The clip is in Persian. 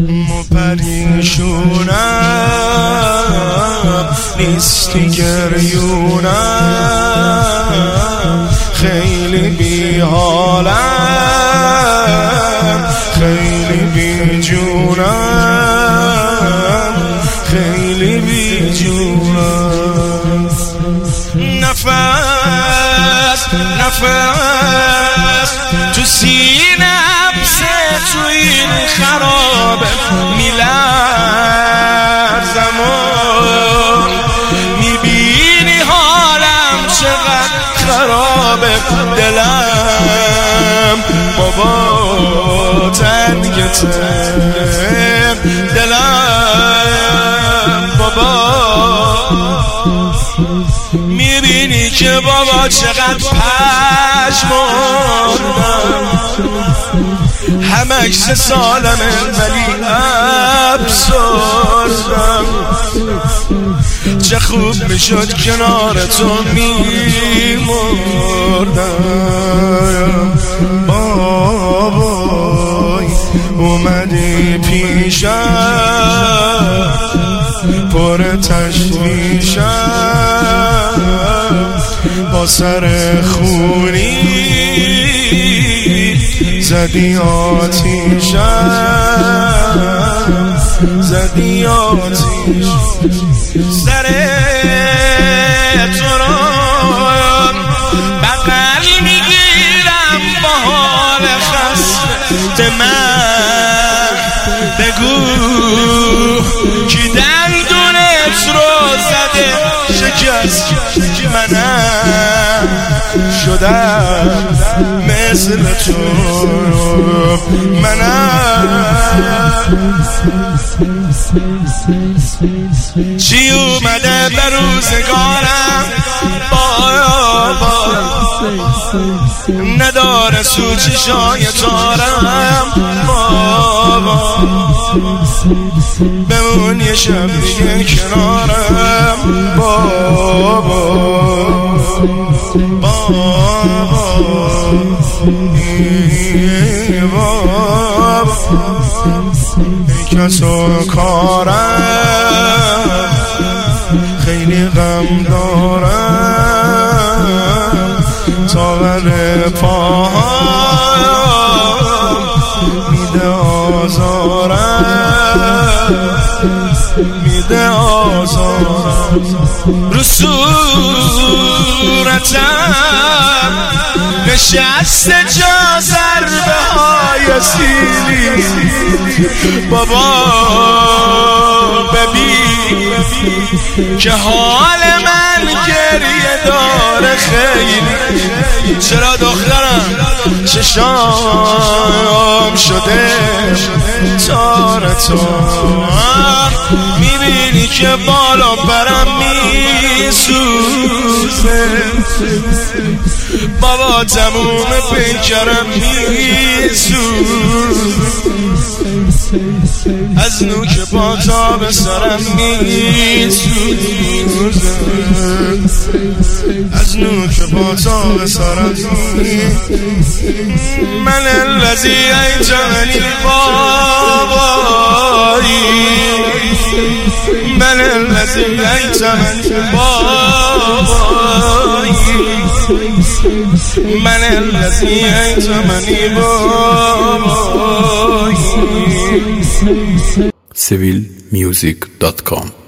پریشونم نیستی گریونم خیلی بی حالم خیلی بی جونم خیلی بی جونم نفس تو سینم تو این خرابه میلرزم و میبینی حالم چقدر خرابه دلم بابا تنگه دلم بابا میبینی که بابا چقدر پشمردم همه عکس سالمه ولی افسردم چه خوب میشد کنار تو میمردم بابای اومدی پیشم پر تشویشم با سر خونی زدی آتیشم زدی آتیش سر تو رو بغل میگیرم با حال خسته من بگو کی دندونت رو زده شکست منم شدم مثل تو منم چی اومده به روزگارم بابا نداره سو چشای تارم بابا بمون یه شب دیگه کنارم بابا کس و کارم خیلی غم دارم تاور پاهم میده آزارم میده آزارم رو صورتم نشسته جا ضربه های سیلی بابا ببین که حال من گریه داره خیلی چرا دخترم چشام شده تار تو میبینی که بالا برم میسوزه بابا تموم پیکرم میسوزه از نوک پا تا به سرم میسوزه از نوک پا تا به سرم من الذی ایتمنی بابایی من الذی ایتمنی بابایی من الذی ایتمنی بابایی civilmusic.com